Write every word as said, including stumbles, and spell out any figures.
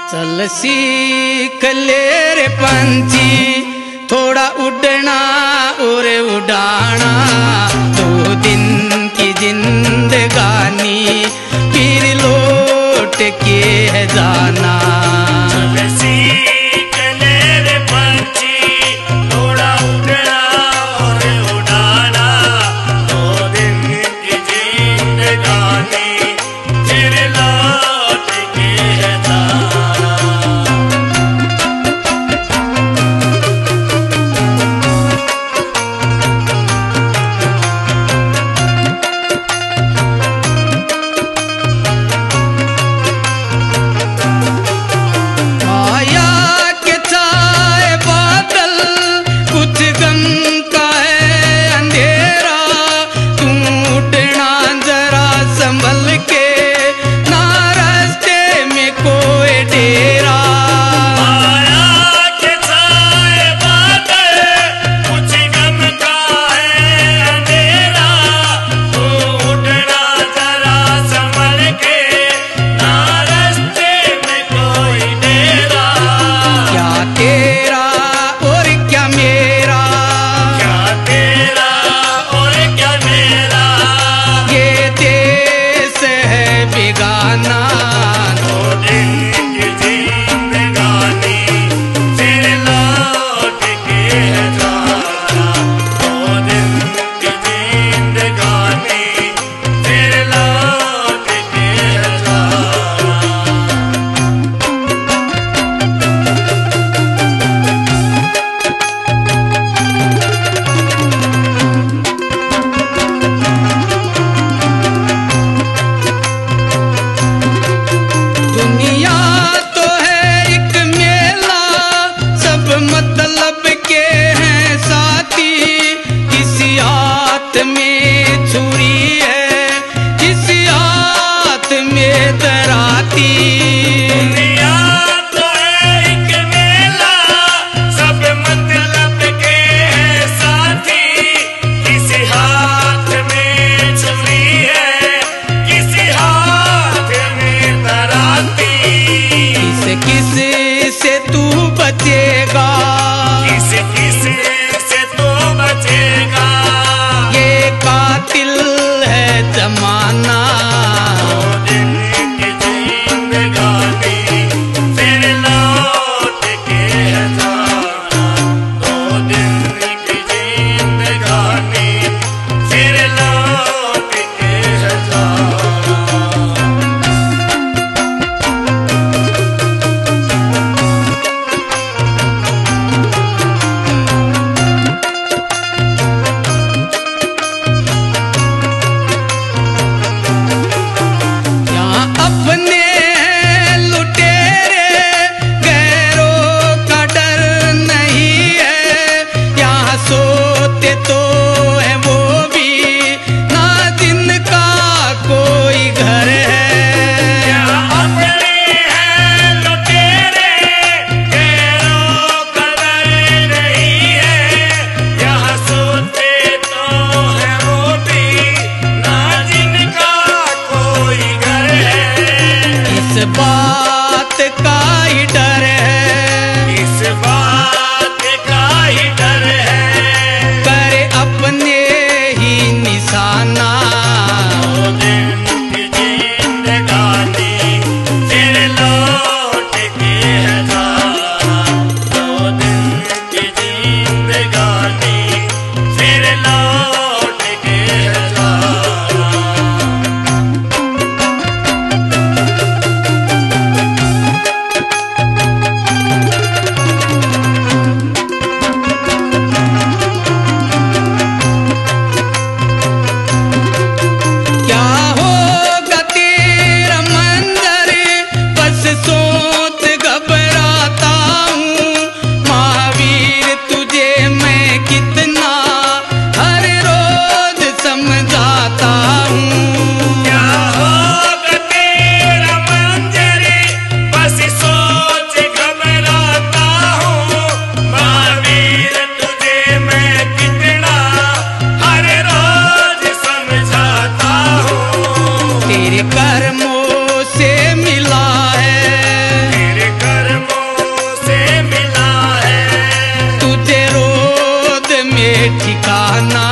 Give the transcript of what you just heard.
चल सीख ले रे पंछी थोड़ा उड़ना और उड़ाना, दो दिन की जिंदगानी फिर लौट के है जाना। चल सीख ले रे पंछी थोड़ा उड़ना और उड़ाना, दो दिन की जिंदगानी फिर लौट के है जाना। बात का ही डर है, इस बात का ही डर है, करे अपने ही निशाना। दो दिन की जिंदगानी फिर लौट के है जाना, दो दिन की जिंदगानी फिर लौट के है जाना। ठिकाना।